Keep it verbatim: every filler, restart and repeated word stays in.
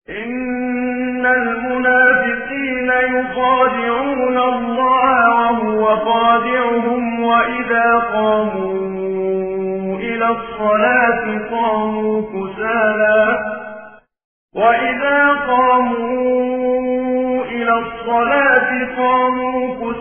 إن المنافقين يخادعون الله وهو خادعهم وإذا قاموا إلى الصلاة قاموا كسالى وإذا قاموا إلى الصلاة قاموا